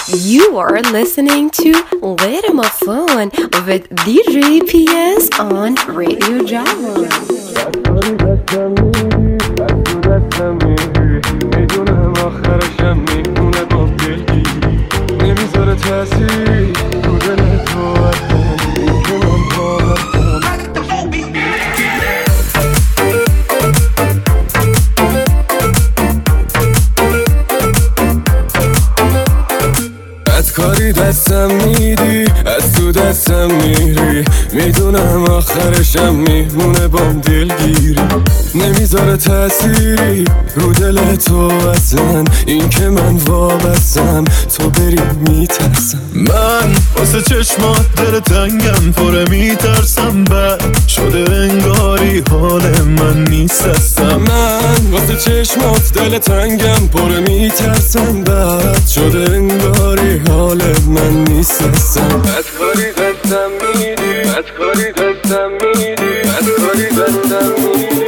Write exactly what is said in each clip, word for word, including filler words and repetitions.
You are listening to Little More Fun with D J P S on Radio Java. میدونم آخرشم میمونه با دلگیری نمیذاره تأثیری رو دل تو اصلا این که من باورم کاری دستم میدی از تو دستم میری میدونم آخرشم میمونه بام دلگیری نمیذاره تأثیری رو دل تو اصلا این که من وابستم تو بری میترسم من واسه چشمات دل تنگم پره میترسم بعد شده انگاری حال من نیست هستم من واسه چشمات دل تنگم پره میترسم بعد شده انگاری حال من نیست هستم بدکاری دستم میدی بدکاری دستم میدی بدکاری دستم میدی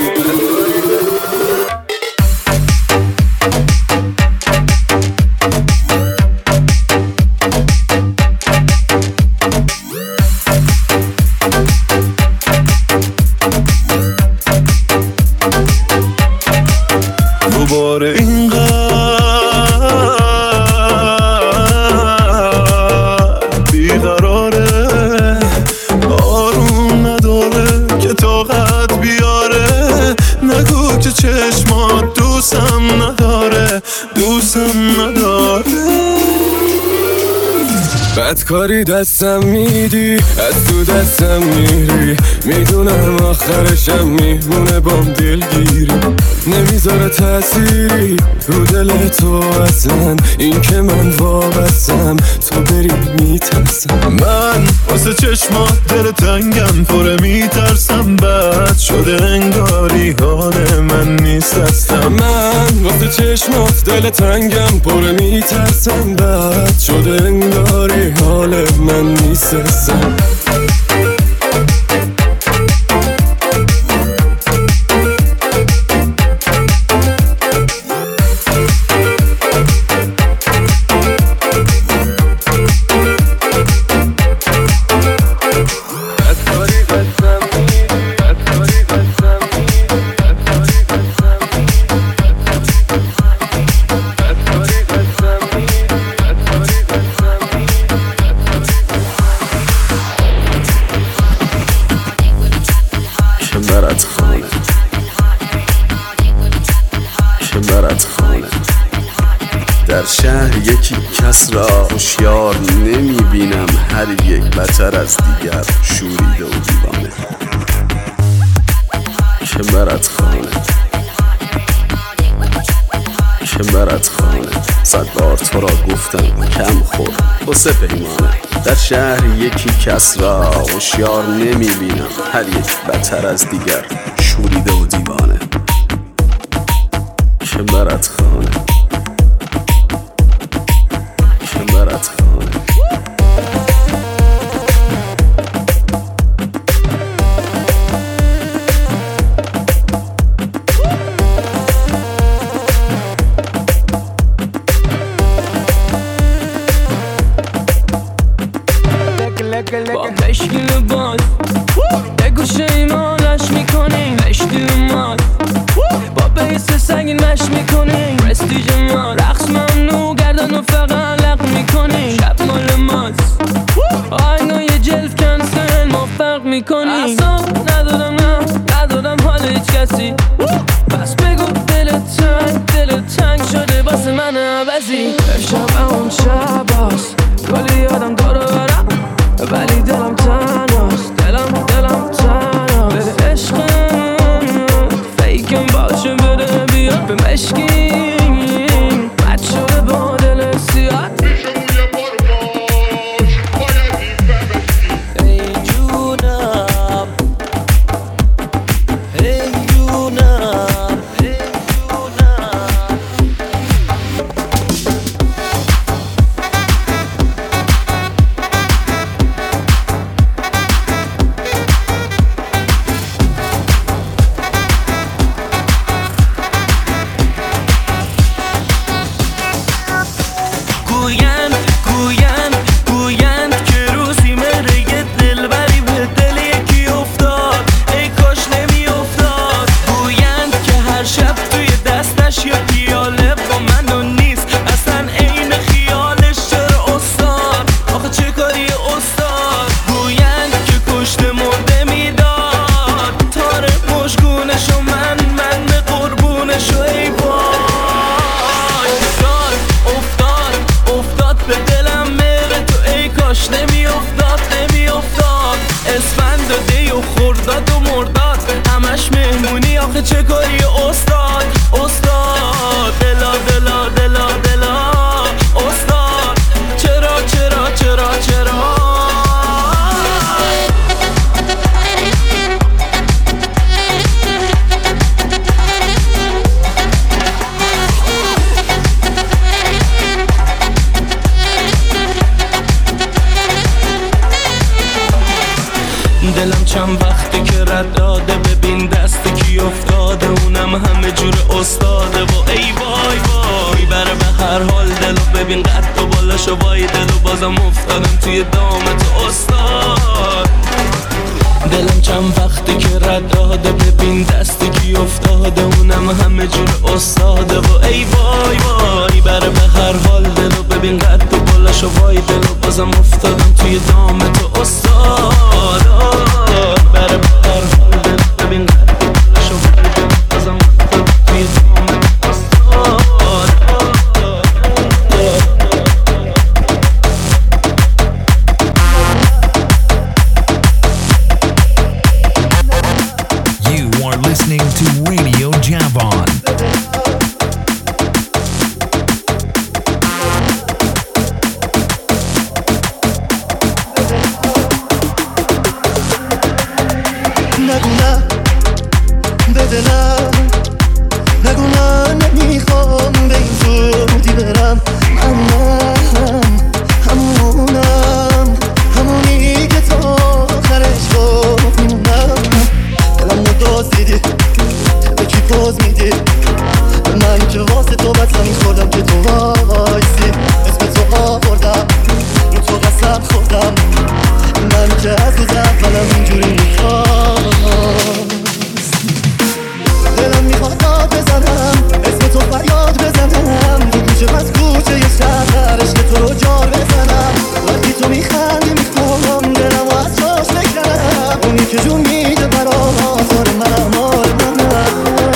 دوباره اینقدر بیقراره آروم نداره که طاقت بیاره نگو که چشمات دوستم نداره دوستم نداره بدکاری دستم میدی از تو دستم میری میدونم آخرشم میمونه بام دلگیری نمیذاره تأثیری رو دل تو اصلا این که من وابستم تو بری میترسم من واسه چشمات دل تنگم پره میترسم بعد شده انگاری حال من نیست هستم من واسه چشمات دل تنگم پره میترسم بعد شده انگاری حال من نیست هستم در شهر یکی کس را هوشیار نمیبینم هر یک بتر از دیگر شوریده و دیوانه که برات خانه که برات خانه صد بار تو را گفتم کم خور واسه پیمانه در شهر یکی کس را هوشیار نمیبینم هر یک بتر از دیگر شوریده و دیوانه که برات خانه برات خانه با مشکل باز یه گوشه ایمانش میکنیم مشتی اومد با بیس سنگین مش میکنیم پرستیج ما رقص ممنوع گردن و فقط لق میکنیم شب مال ماست آینو یه جلد کنسل ما فرق میکنیم اصاب ندارم نه ندارم حال هیچ کسی بس بگو دلت تنگ دلت تنگ شده واسه من عوضی شب اون شب هست کلی آدم دارو برم ولی دلم تنهاست دلم دلم تنهاست بده عشقم فیکم باشه بده بیا به مشکیم بد شده با دل سیاه ای جونم ای جونم ای جونم چه کاری استاد استاد دلا دلا دلا دلا استاد چرا چرا چرا چرا دلم چند وقتی که رد داده ببین دست کی افتاده اونم همه جور استاده و ای وای وای بره به هر حال دلو ببین قد و بالاشو وای دلو بازم افتادم توی دامت استاد دلم چند وقتی که رد داده ببین دست کی افتاده اونم همه جور استاده و ای وای وای بره به هر حال دلو ببین قد و بالاشو وای دلو بازم افتادم توی دامت استاد بره به هر حال دلو ببین قد و بالاشو وای دلو بازم افتادم توی دامت استاد Listening to Radio Javon. نگو نه بده نه نگو نه نمیخوام به این زودی برم من همونم همونی که تا آخرش گفت میمونم دلم ندازدیدی به کی پاز میدی من که واسه تو بطلا میخوردم که تو وایسی اسم تو آوردم رو تو قسم خوردم من که از روز اولم اینجوری میخواست دلم میخواد داد بزنم اسم تو فریاد بزنم تو کوچه پس کوچه یه شهر عشق تو رو جار بزنم وقتی تو میخندی میخوام دلم و از جاش بکنم اونی که جون میده برام آزار منم آر منم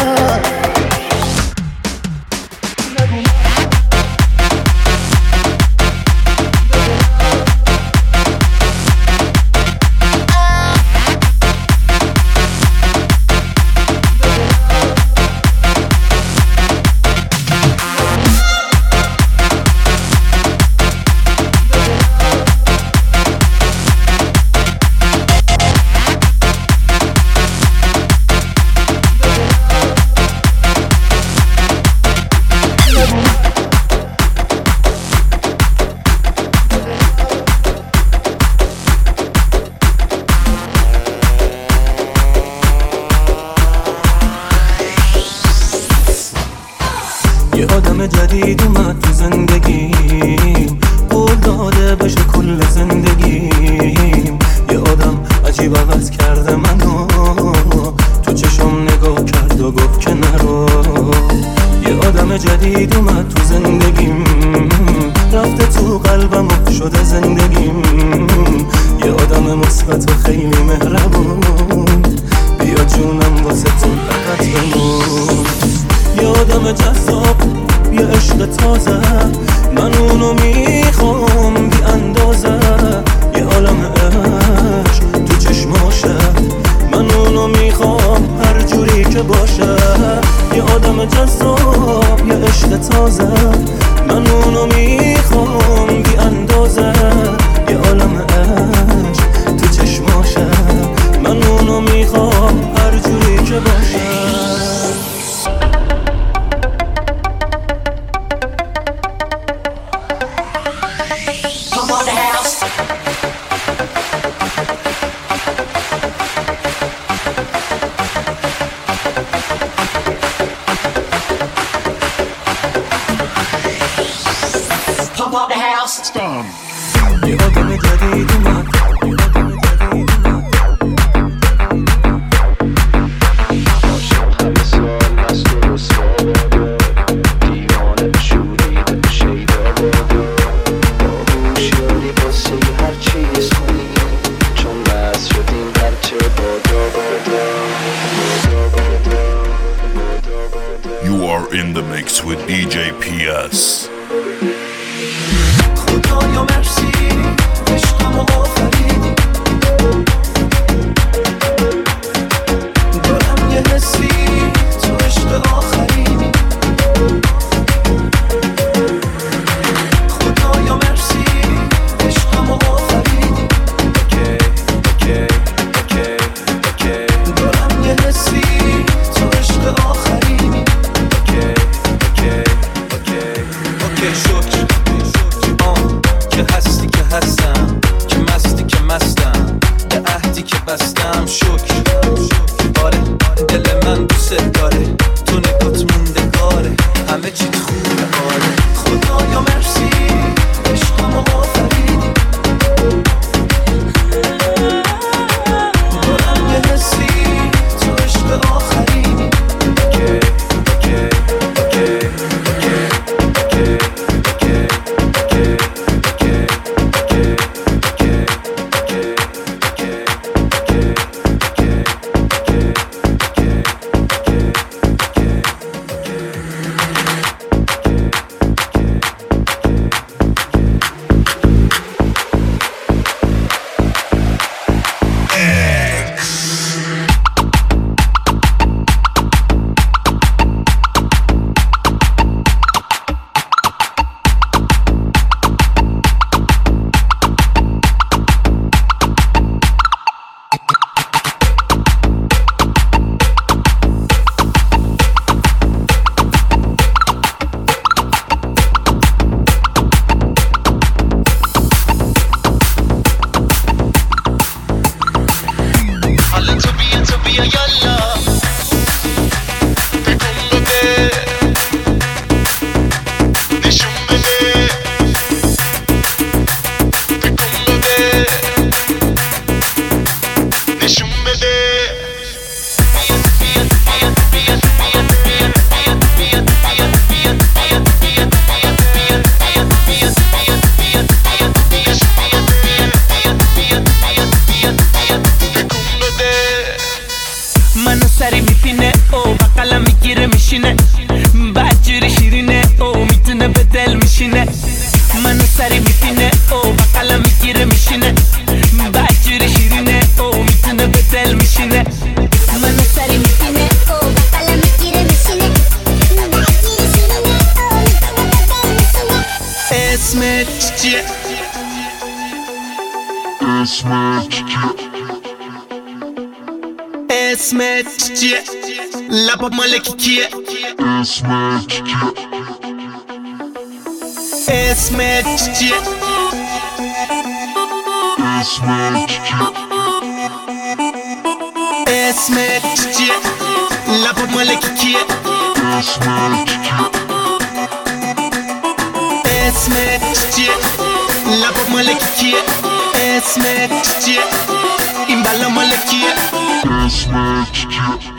یه آدم جدید اومد تو زندگیم قول داده بشه کل زندگیم یه آدم عجیب عوض کرده منو تو چشم نگاه کرد و گفت که نرو یه آدم جدید اومد تو زندگیم رفته تو قلبم و شده زندگیم یه آدم مثبت و خیلی مهربون بیا جونم واسه تو فقط بمون یه آدم جذاب یه عشق تازه من اونو میخوام بی اندازه یه عالم عشق تو چشماشه من اونو میخوام هر جوری که باشه یه آدم جذاب یه عشق تازه من اونو میخوام بی اندازه یه عالم عشق تو چشماشه من اونو میخوام هر جوری که باشه یه آدم جدید اومد عاشق همه سال مست و ساده دیوانه شوریده به شیدا باده باهوش یاری واسه هر چیز کنی چون بس شدیم هرچه بادا بادا You are in the mix with D J P S. خدایا مرسی عشقمو آفریدی دارم یه حسی میشینه بدجوری شیرینه او میتونه به دل میشینه منو سری میبینه او بقلم میگیره میشینه بدجوری شیرینه او میتونه به دل میشینه منو سری میبینه او بقلم میگیره میشینه بدجوری شیرینه او میتونه به دل میشینه اسمت چیه؟ اسمت چیه؟ اسمت چیه؟ لبا مالکی کیه؟ اسمت چیه؟ اسمت چیه؟ اسمت چیه؟ اسمت چیه؟ لبا مالکی کیه؟ اسمت چیه؟ اسمت چیه؟ لبا مالکی کیه؟ اسمت چیه؟ این بلا مالکیه؟ اسمت چیه؟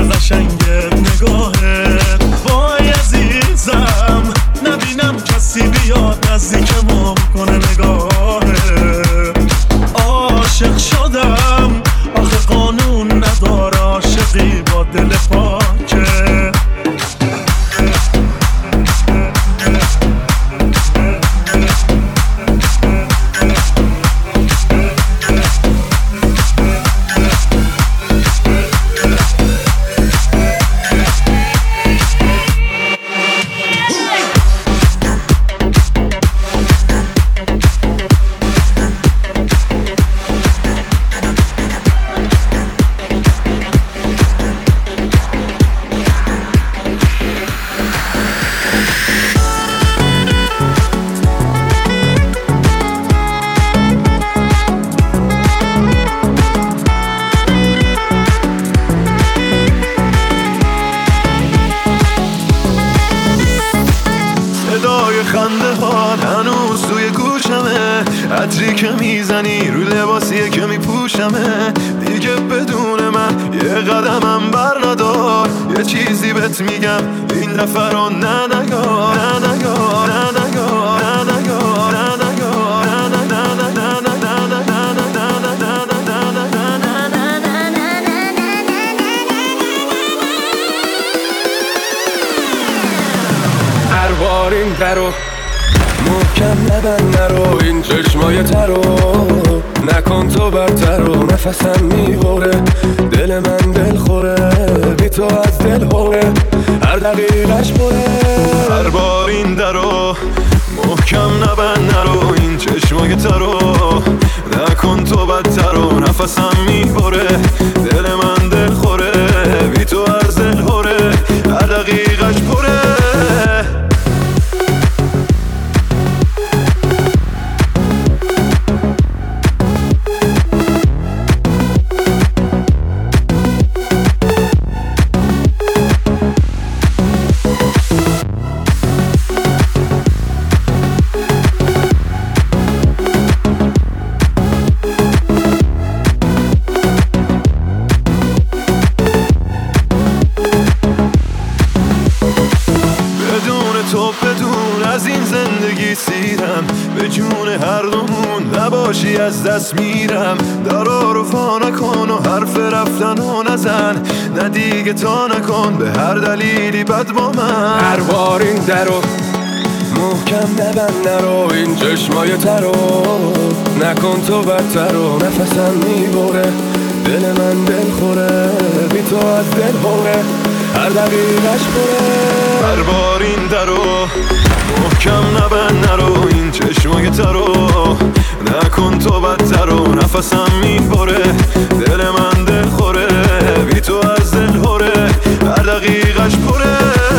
قشنگت نگاهت وای عزیزم نبینم کسی بیاد نزدیکمون کنه نگاهت عاشق شدم آخه قانون نداره عاشقی با دل پاکه عطری که میزنی رو لباسیه که میپوشمه دیگه بدون من یه قدمم بر ندار یه چیزی بهت میگم این دفعه رو نه نگار نه نگار نه نگار نه نگار نه نگار هر بار این درو محکم نبند نرو این چشمای ترو نکن تو برترو نفسم میبره دل من دل خوره بی تو از دل خوره هر دقیقش پره هر بار این درو محکم نبند نرو این چشمای ترو نکن تو بدترو نفسم میبره دل من دل خوره بی تو از دل خوره هر دقیقش پره به جون هر دومون نباشی از دست میرم درا رو فا نکن و حرف رفتن و نزن نه دیگه تا نکن به هر دلیلی بد با من هر بار این درو محکم نبند نرو این چشمای ترو نکن تو بدترو نفسم میبره دل من دل خوره بی تو از دل خوره هر دقیقش پره هر بار این درو محکم نبند نرو این چشمای ترو نکن تو بدترو نفسم میبره دل من دل خوره بی تو از دل خوره هر دقیقش پره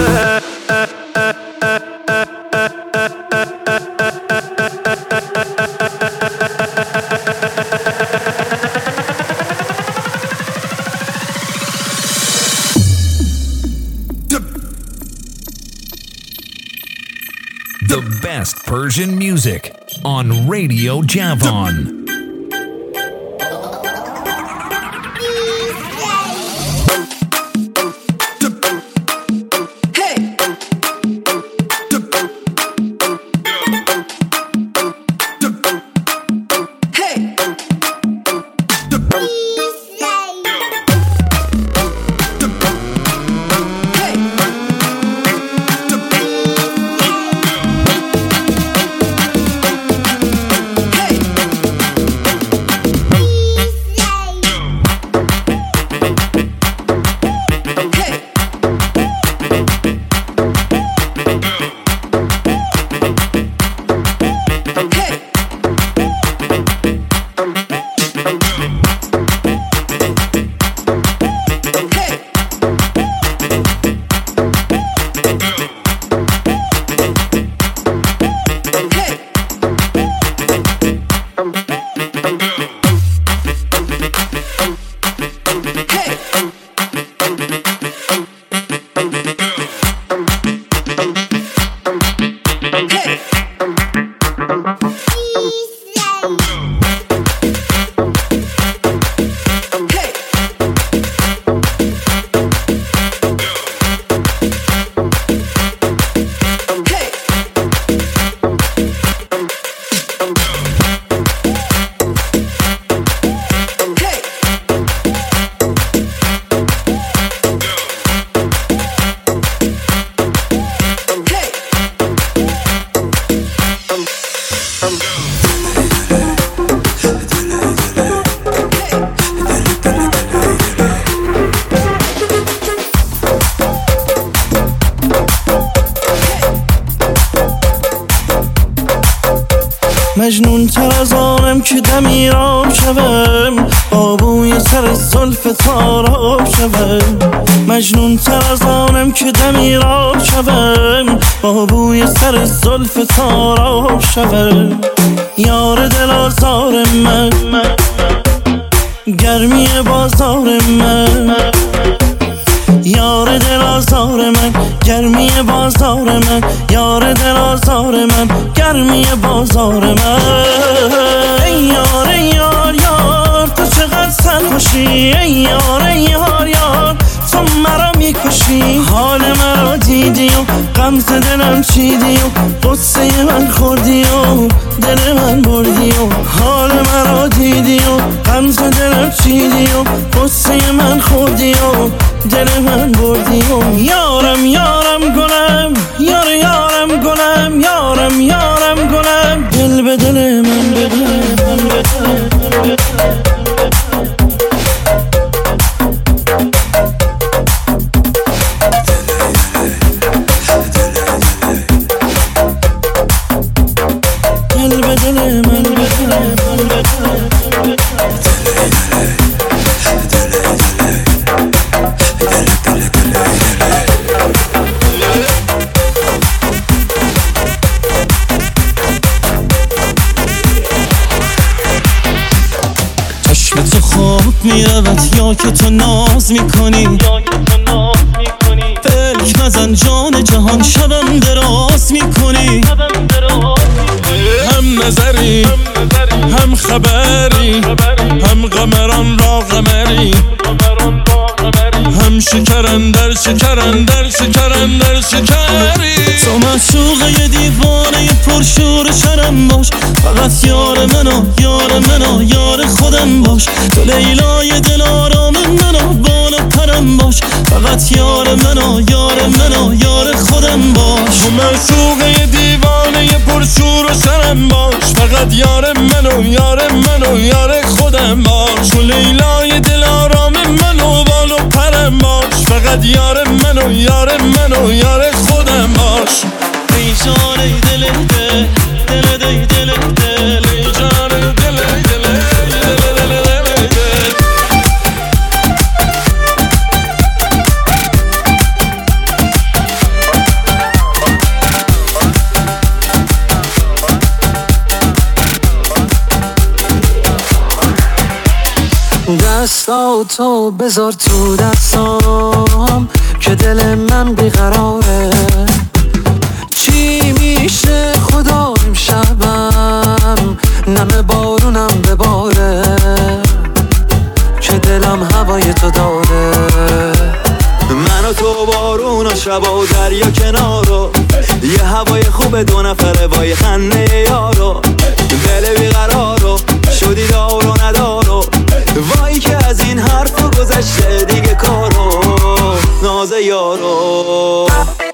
The best Persian music on Radio Javon. مجنون تر از آنم که دمیرام شوم، با بوی سر زلف تارام شوم. مجنون تر از آنم که دمیرام شوم، با بوی سر زلف تارام شوم. یار دل آزار من، گرمی بازار من. یار دل آزار من، گرمی بازار من. یار دل آزار من، گرمی بازار من. ای یار ای یار یار تو چقدر سرخوشی. ای یار ای یار یار تو مرا میکشی. حال مرا دیدی و غمز دلم چیدی و قصه من خوردی و دل من بردی و حال مرا دیدی و غمز دلم چیدی و قصه من خوردی و دل من بردی و یارم یارم گلم، یار یارم گلم، یارم یارم گلم، دل به دل من بده. میرود یا که تو ناز میکنی. فکر نزن جان جهان شبم دراز میکنی. هم نظری هم خبری، هم قمران را قمری، هم شکرن در شکرن در شکرن در شکری. تو معشوقه دیوانه پرشور شرم باش، فقط یار منو یار منو یار خودم باش. تو لیلای دل آرام منو بالا پرم باش، فقط یار منو یار منو یار خودم باش. تو معشوقه دیوانه پرشور شرم باش، فقط یار منو یار منو یار خودم باش. تو لیلای دل آرام منو بالا پرم باش، فقط یار منو یار منو یار خودم باش. ای جان ای دل دل دل دل دل دل ای جان دل دل دل دل دل دل. دستاتو بذار تو دستام که دل من بیقراره. چی میشه خدا امشبم نم بارونم بباره، که دلم هوای تو داره. من و تو بارون و شب و دریا کنارو، یه هوای خوب دو نفره وای خنده یارو. دل بیقرارو شدی دار و ندارو، وای که از این حرف گذشته دیگه کارو ناز یارو.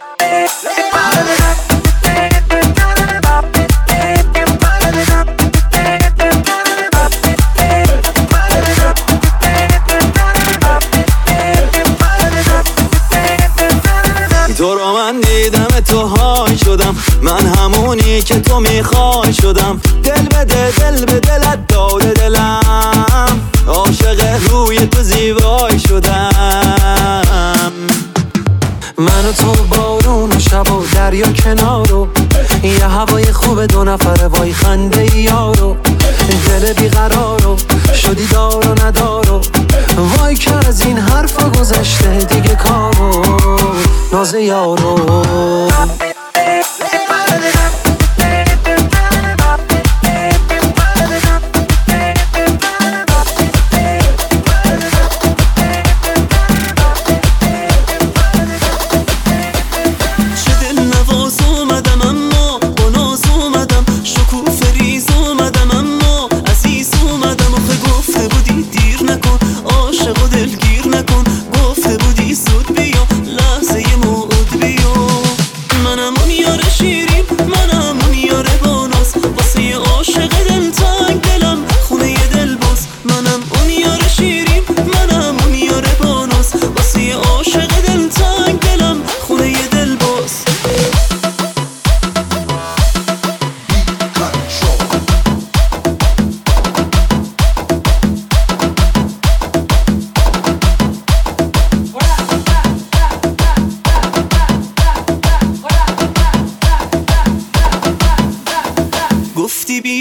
تو رو من دیدم تو های شدم، من همونی که تو میخوای شدم. دل به دل دل به دلت داده دلم، عاشق روی تو زیبای شدم. من و تو بارون و شب و دریا کنارو، یه هوای خوب دو نفره وای خنده یارو. دل بیقرارو شدی دار و ندارو، وای که از این حرفا گذشته دیگه کارو ناز یارو. عاشق و دلگیر نکن، گفته بودی زود بیا لحظه موعود بیا.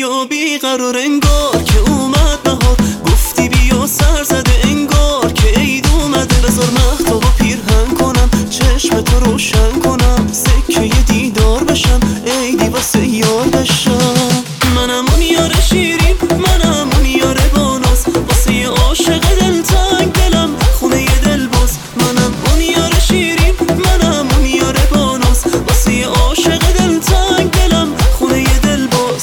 بیا بیقرار انگار که اومد بهار، گفتی بیا سر زده انگار که عید اومده. بذار مهتاب و پیرهن کنم، چشم تو روشن کنم، سکه ی دیدار بشم، عیدی واسه یار بشم. منم اون یار شیرین، منم اون یار باناس، واسه ی عاشق دلتنگ دلم خونه ی دل باز. منم اون یار شیرین، منم اون یار باناس، واسه ی عاشق دلتنگ دلم خونه ی دل باز.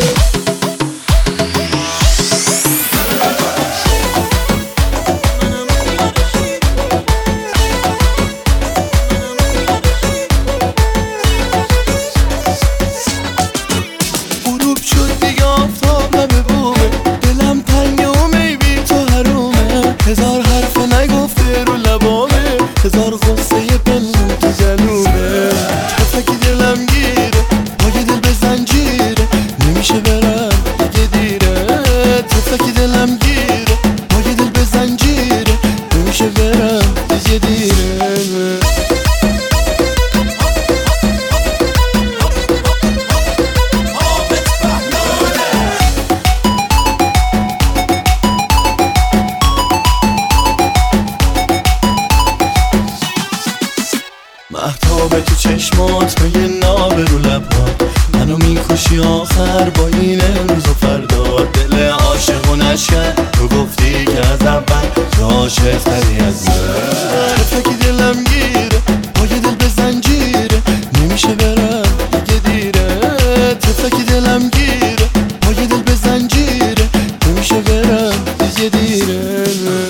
غروب شد دیگه آفتاب لب بومه، دلم تنگه و میبی تو حرومه. هزار حرف نگفته رو لبامه، هزار غصه ی پنهون تو جنوبه. تفلکی دلم گیره، با یه دل به زنجیره، نمیشه برم دیگه دیره. تفلکی دلم گیره، با یه دل به زنجیره، نمیشه برم دیگه دیره. مهتاب تو چشمات به یه ناب رو لبات، منو میکشی آخر با این امروز و فردا. دل عاشق و نشکن تو گفتی که از اول تو عاشق تری از من. تفلکی دلم گیره، با یه دل به زنجیره، نمیشه برم دیگه دیره. تفلکی دلم گیره، با یه دل به زنجیره، نمیشه برم دیگه دیره.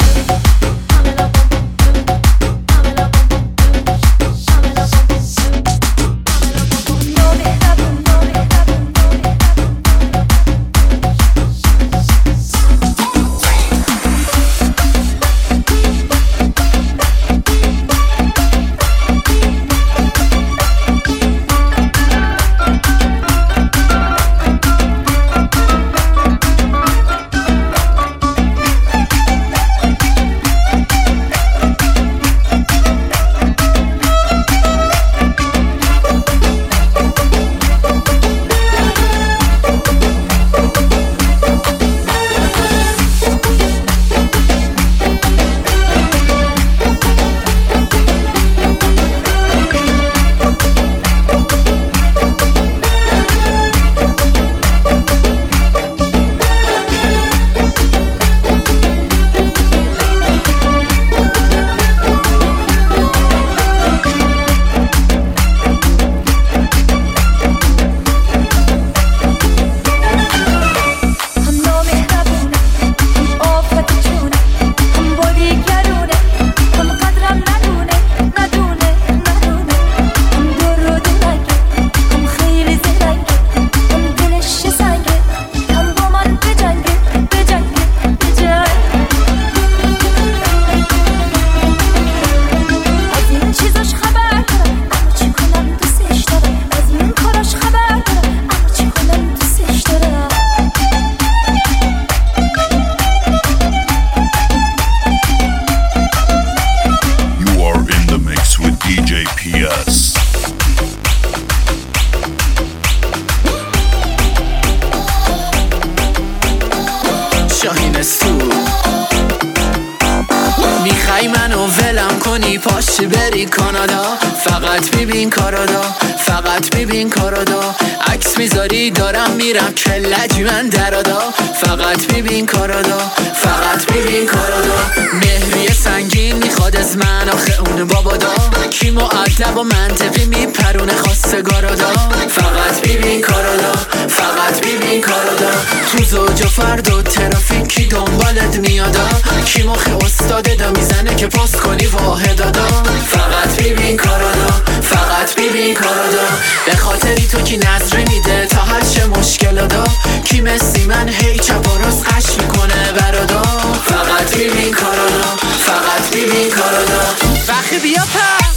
میخوای منو ولم کنی پاشی بری کانادا، فقط ببین کارادا، فقط ببین کارادا. عکس میذاری دارم میرم کلجی من درادا، فقط ببین کارادا، فقط ببین کارادا. مهریه سنگین میخواد از من آخه اون بابادا، کی مؤدب و منطقی میپرونه خواستگارادا. فقط ببین کارادا، فقط ببین کارادا. تو زوج و فرد و ترافیک کی دنبالت میادا، کی مخی استاده دا میزنه که پست کنی واحدادا. فقط ببین کارادا، فقط ببین کارادا. به خاطری تو کی نظری میده تا هر چه مشکلادا، کی مثی من هی چپ و راست قش میکنه برادا. فقط ببین کارادا، فقط ببین کارادا. وقتی بیا پر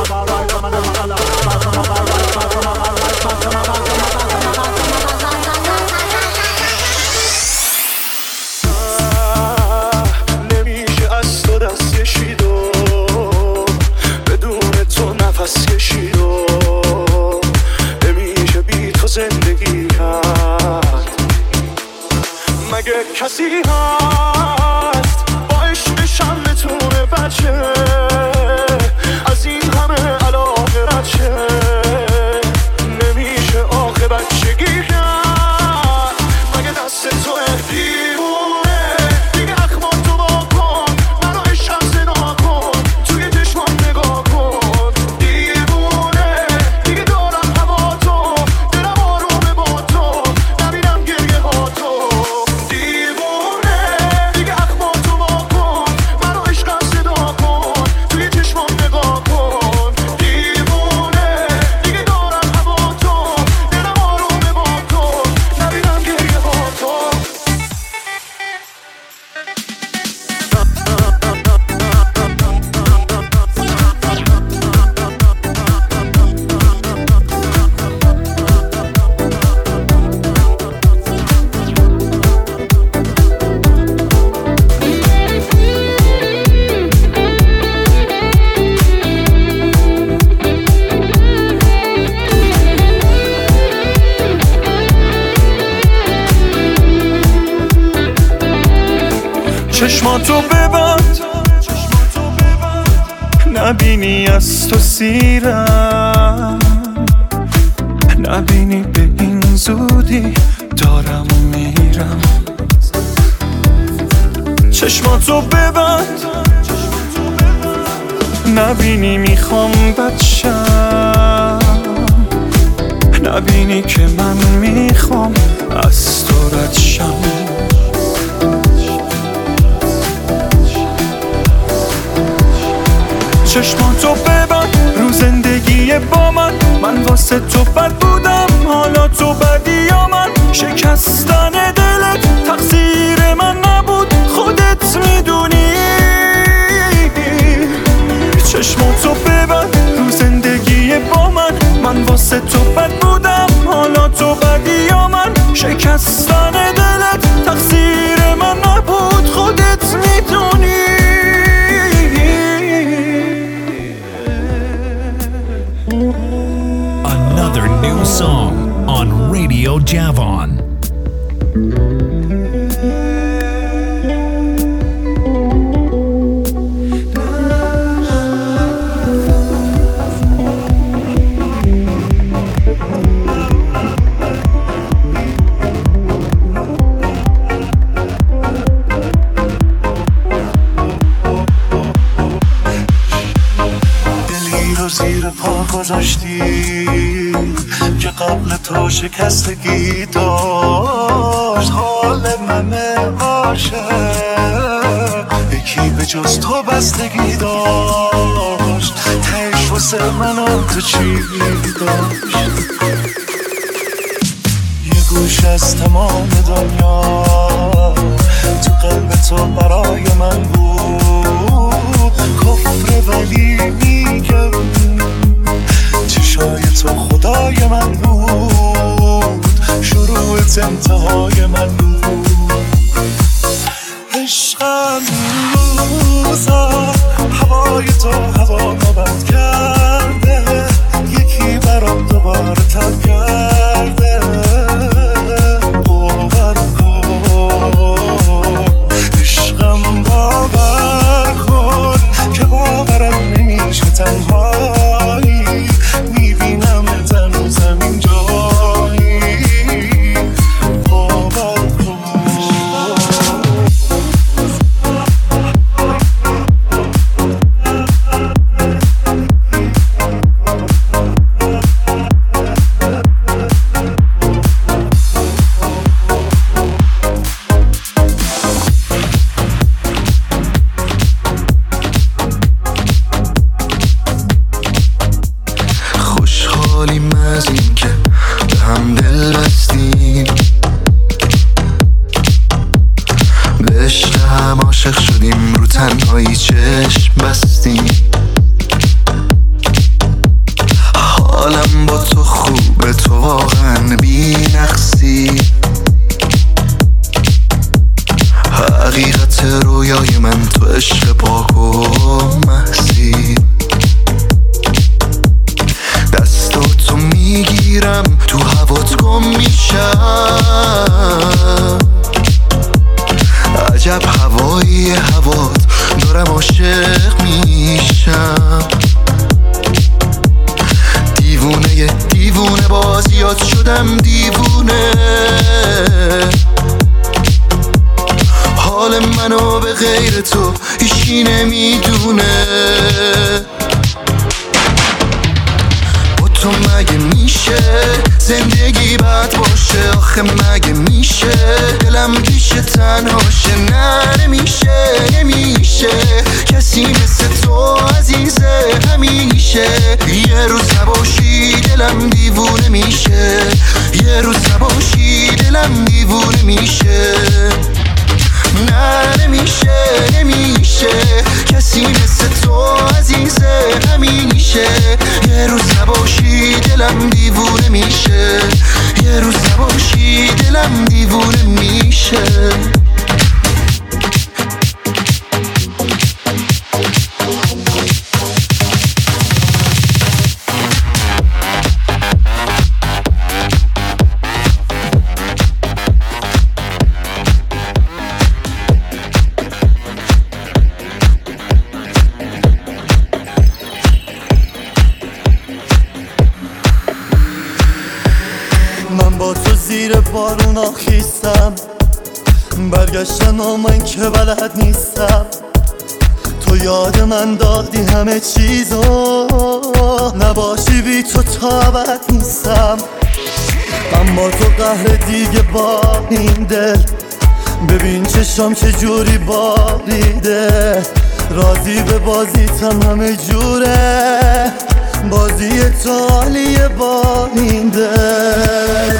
نمیشه از تو دست کشید و بدون تو نفس کشید و نمیشه بی تو زندگی کرد. مگه کسی هست با عشقشم بتونه بچه از این همه علاقه رچه؟ نمیشه آخه بچگی کرد. مگه دست توه دیوونه دیگه اخما تو با کن منو عشقم زنا کن توی چشمام نگاه کن. دیوونه دیگه دارم هوا تو دلم آرومه با تو نبینم گریه ها تو. دیوونه دیگه اخما تو با کن منو عشقم صدا کن توی چشمام نگاه کن. دیوونه دیگه دارم هوا تو دلم آرومه با تو نبینم گریه ها تو. چشماتو ببند نبینی از تو سیرم، نبینی به این زودی دارم میرم. چشماتو ببند نبینی میخوام بچم، نبینی که من میخوام از تو رد شم. چشماتو ببند رو زندگی با من، من واسه تو بد بودم حالا تو بدی یا من. شکستن دلت تقصیر من نبود خودت میدونی. چشماتو ببند رو زندگی با من، من واسه تو بد بودم حالا تو بدی یا من. شکستن دلت تقصیر من نبود خودت میدونی. Another new song on Radio Javon. زیر پا گذاشتی که قبل تو شکستگی داشت. حال من عاشق یکی به جز تو بستگی داشت. تهش واسه من و تو چی داشت؟ یه گوش از تمام دنیا تو قلب تو برای من بود. کفر ولی میگم چشای تو خدای من بود. شروعت انتهای من بود. عشقم روزا هوای تو هوا مبند کرده. یکی برام دوباره تب کرده. باور کن عشقم باور کن که باورم نمیشه تنها واقعا بی نقصی، حقیقت رویای من تو عشق پاک و محضی. دستاتو میگیرم تو هوات گم میشم، عجب هوایی هوات دارم عاشق میشم. دیوونه دیوونه بازیات شدم دیوونه، حال منو به غیر تو هیچی نمیدونه. با تو مگه میشه زندگی بد باشه؟ آخه مگه میشه دلم پیش تنهاشه؟ نه نمیشه نمیشه، کسی مثل تو عزیزه همیشه. یه روز نباشی دلم دیوونه میشه، یه روز نباشی دلم دیوونه میشه. نه نمیشه نمیشه، کسی مثل تو عزیزه همیشه. یه روز نباشی دلم دیوونه میشه، یه روز نباشی دلم دیوونه میشه. زیر بارون آخیستم، برگشتن و من که بلد نیستم. تو یاد من دادی همه چیزو، نباشی بی تو تا ابد نیستم. اما تو قهر دیگه با این دل، ببین چشام چجوری باریده. راضی به بازیتم همه جوره، بازی تو عالیه با این دل.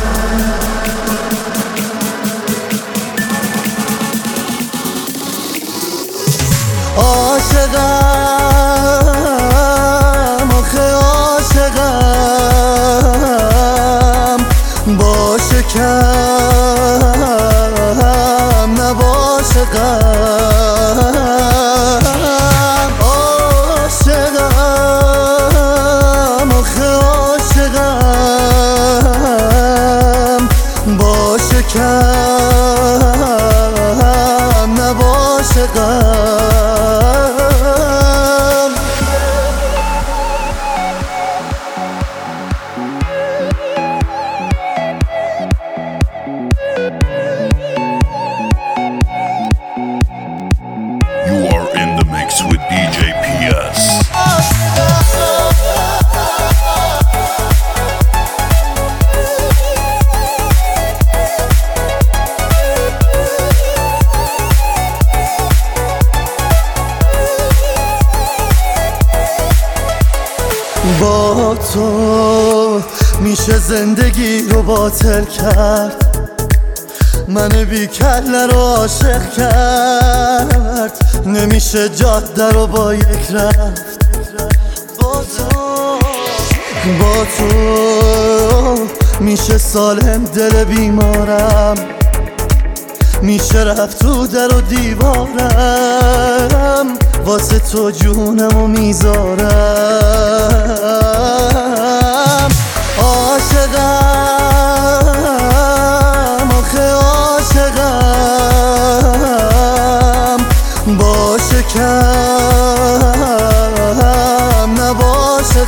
عاشقم آخه عاشقم، باشه کم نباشه غم. عاشقم آخه عاشقم، باشه کم نباشه غم. با تو میشه زندگی رو باطل کرد، من بی کله رو عاشق کرد. نمیشه جاده رو با یک رفت، با تو با تو میشه سالم دل بیمارم، میشه رفت تو در و دیوارم. واسه تو جونمو میذارم. عاشقم آخه عاشقم، باشه کم نباشه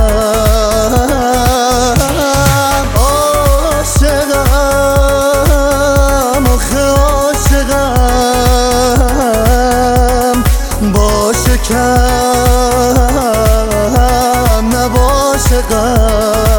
غم. عاشقم آخه عاشقم، باشه کم نباشه غم.